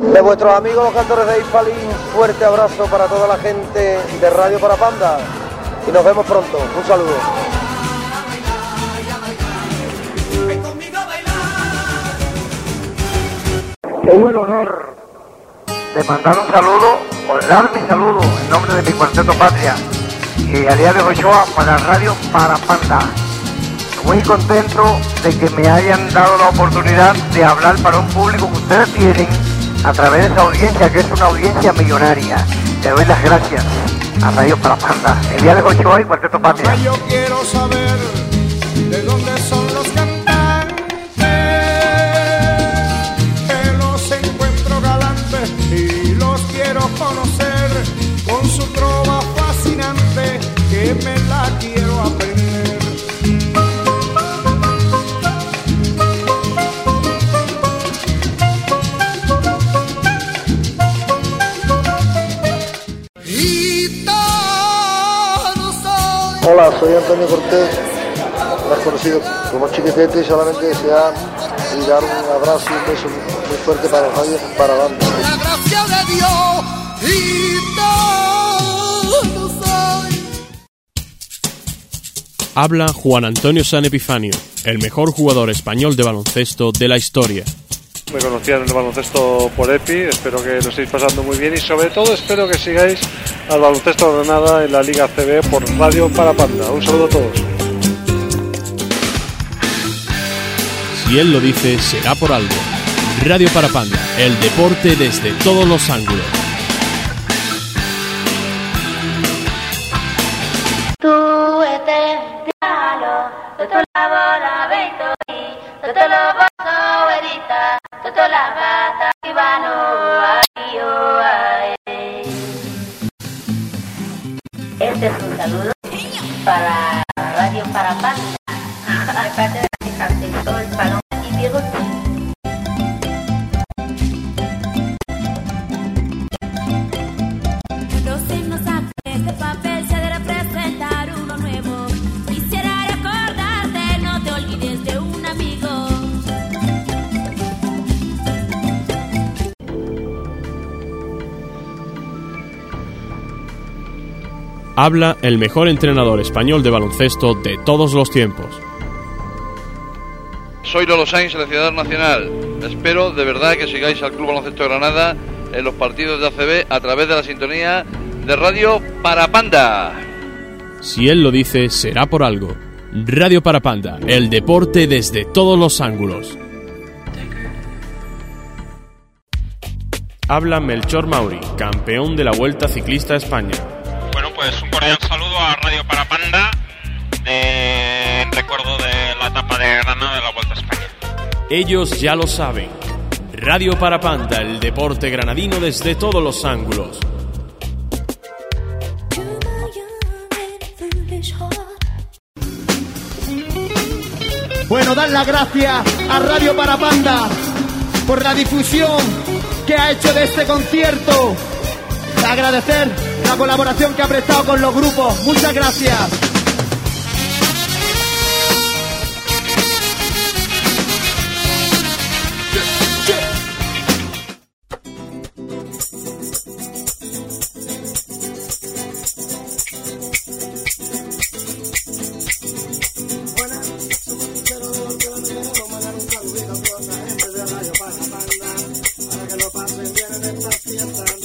De vuestros amigos los cantores de Hispalí, un fuerte abrazo para toda la gente de Radio Parapanda y nos vemos pronto. Un saludo. Tengo el honor de mandar un saludo, o dar mi saludo en nombre de mi cuarteto Patria y Aliado de Ochoa para Radio Parapanda. Muy contento de que me hayan dado la oportunidad de hablar para un público que ustedes tienen a través de esa audiencia, que es una audiencia millonaria. Le doy las gracias a Radio Parapanda, Aliado de Ochoa y cuarteto Patria. Yo quiero saber de dónde son los cantantes, que los encuentro galantes y los quiero conocer con su trova fascinante, que me la quiero aprender. Hola, soy Antonio Cortés, más conocido como Chiquitete, y solamente desear y dar un abrazo y un beso muy fuerte para Radio Parapanda. La gracia de Dios y todo soy. Habla Juan Antonio San Epifanio, el mejor jugador español de baloncesto de la historia. Me conocían en el baloncesto por EPI, espero que lo estéis pasando muy bien y sobre todo espero que sigáis al baloncesto Granada en la Liga CB por Radio Parapanda. Un saludo a todos. Si él lo dice, será por algo. Radio Parapanda, el deporte desde todos los ángulos. Tú estés diálogo, todo la bola veito, todo lo paso verita, todo la bata y vano, Este es un saludo para Radio Parapanda, aparte de la todo el salón y Diego. Este papel se debe presentar uno nuevo. Quisiera recordarte, no te olvides de un amigo. Habla el mejor entrenador español de baloncesto de todos los tiempos. Soy Lolo Sainz, seleccionador nacional. Espero de verdad que sigáis al Club Baloncesto Granada en los partidos de ACB a través de la sintonía de Radio Parapanda. Si él lo dice, será por algo. Radio Parapanda, el deporte desde todos los ángulos. Habla Melchor Mauri, campeón de la Vuelta Ciclista a España. Bueno, pues un cordial saludo a Radio Parapanda en recuerdo de la etapa de Granada de la Vuelta a España. Ellos ya lo saben. Radio Parapanda, el deporte granadino desde todos los ángulos. Bueno, dar las gracias a Radio Parapanda por la difusión que ha hecho de este concierto. Agradecer la colaboración que ha prestado con los grupos. Muchas gracias. Para que lo pasen bien en esta fiesta.